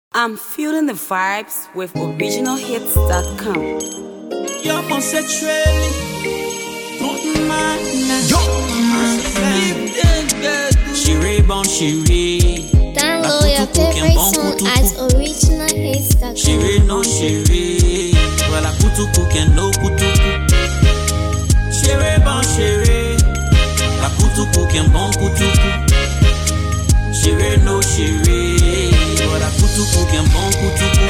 I'm feeling the vibes with originalhits.com. Yo, concentrate. Download your favorite song at originalhits.com. Chérie, non chérie. Voilà, kutuku kendo kutuku. Chérie, bon chérie. La kutuku kembon kutuku. Chérie, no chérie. Voilà, kutuku kembon kutuku.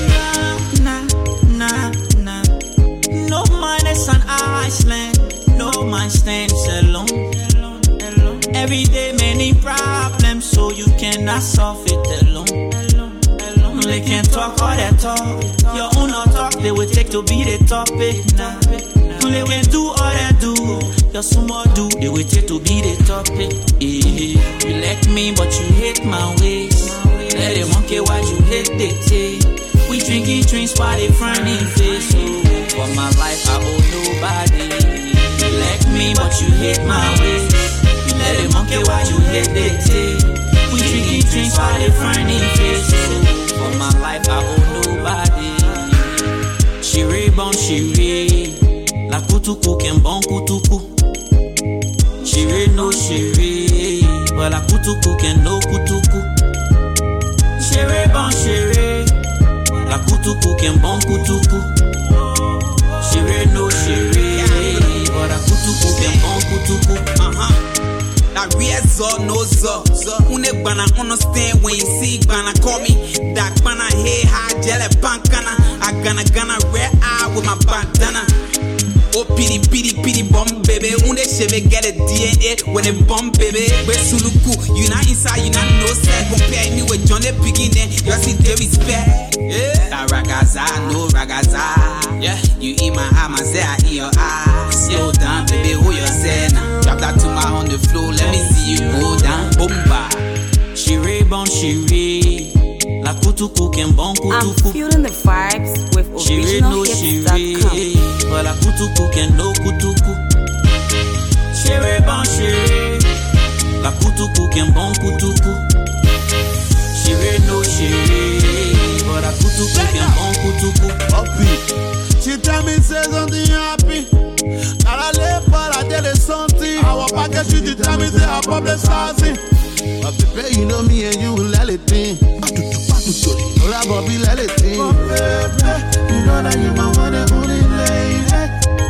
Na. No man is an Iceland. No man stands alone. Every day many problems, so you cannot solve it alone. They can't talk all that talk. Your own no talk, they will take to be the topic. They will do all that do. Your small do, they will take to be the topic. You like me, but you hate my ways. Let them monkey why you hate the tea. We drinking drinks while they frowning face. For my life, I owe nobody. You like me, but you hate my ways. Let them monkey why you hate the tea. We drinking drinks while they frowning face. For my life, I owe nobody. Chérie, bon chérie. La kutuku kembon kutuku. Chérie, no chérie. Voilà, kutuku kendo kutuku. Chérie, bon chérie. La kutuku kembon kutuku. Chérie, no chérie. Voilà, kutuku kembon kutuku. That real zo, no zo. Une bana understand when you see bana call me. That bana hey high jelly bankana. I gonna red eye with my bandana. Oh pity bomb baby. Une cheve get a DNA when it bomb baby. Where suluku, you not inside, you not no set. Compare me with Johnny Beginning. You see the respect. Yeah. That ragaza, no ragaza. Yeah. You eat my eye, I say I eat your eye. Slow down, baby, who you say now? Drop that to my on the floor, let me see you go down. Boomba. Chérie, bon chérie. La kutuku kembon I'm kutuku. feeling the vibes with Chérie, no originalhits.com. chérie. Voilà, kutuku kendo kutuku. Chérie, bon chérie. La kutuku kembon kutuku. Chérie, no chérie. Voilà, kutuku kembon kutuku. Happy. She tell me say something happy. Elle allait pas la télé sentir. Our package, she tell me say her problem sassy. But baby, you know me and you let it in. Oh, that Bobby let it in. Oh, baby, you know that you my one and only lady.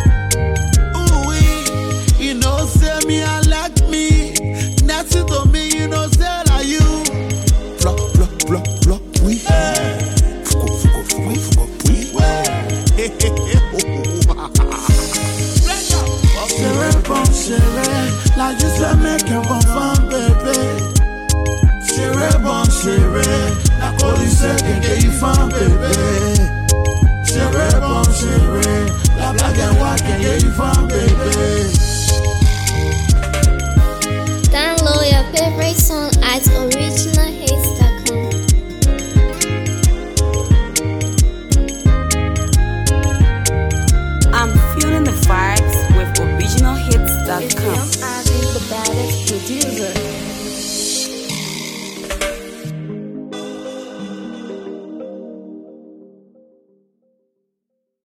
Ooh, you know, say me, I like me. That's it to me, you know, say like you. Flock, oui. Fuko, oui.